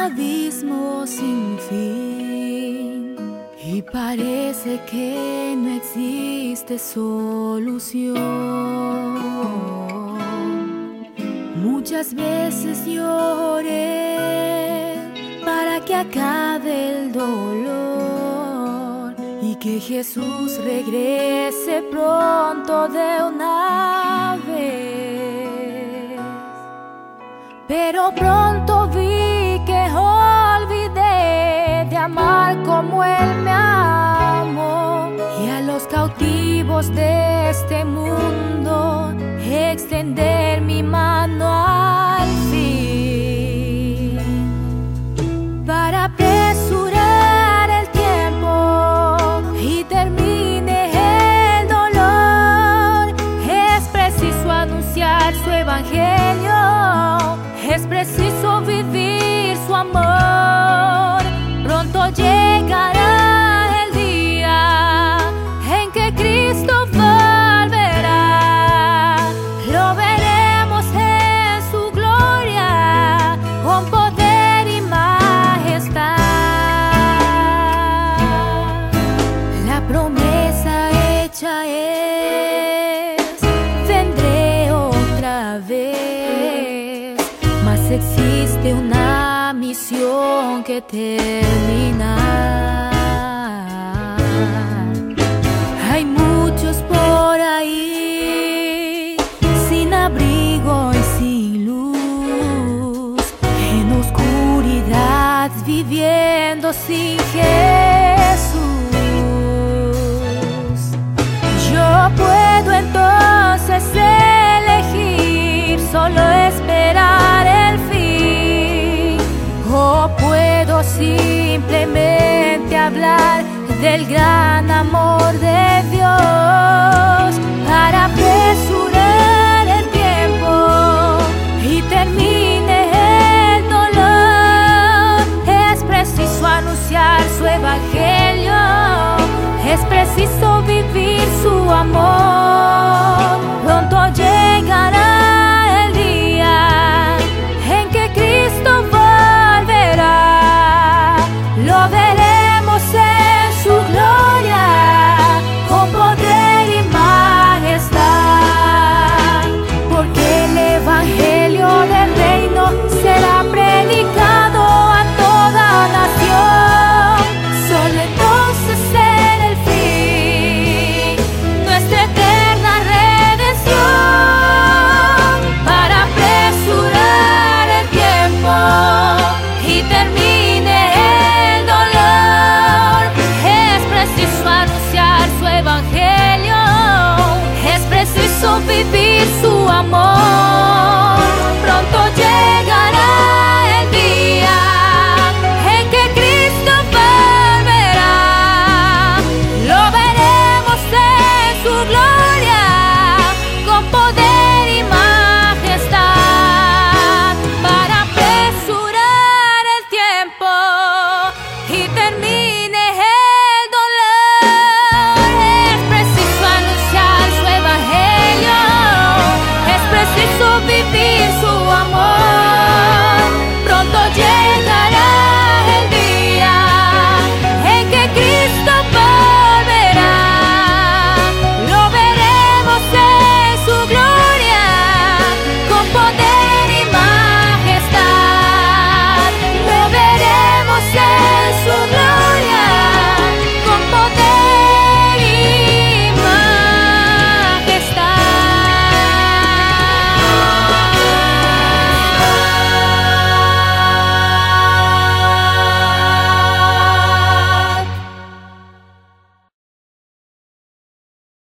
abismo sin fin y parece que no existe solución. Muchas veces lloré para que acabe el dolor y que Jesús regrese pronto de una vez. Pero pronto vi que olvidé de amar como Él me amó, y a los cautivos de este mundo extender mi mano al fin, para apresurar el tiempo y termine el dolor. Es preciso anunciar su evangelio, es preciso vivir su amor. Pronto llegará el día en que Cristo volverá. Lo veremos en su gloria, con poder y majestad. La promesa hecha es: vendré otra vez. Mas existe una misión que terminar. Hay muchos por ahí sin abrigo y sin luz, en oscuridad viviendo sin Jesús. Yo puedo entonces elegir solo esperar el fin, o puedo simplemente hablar del gran amor de Dios.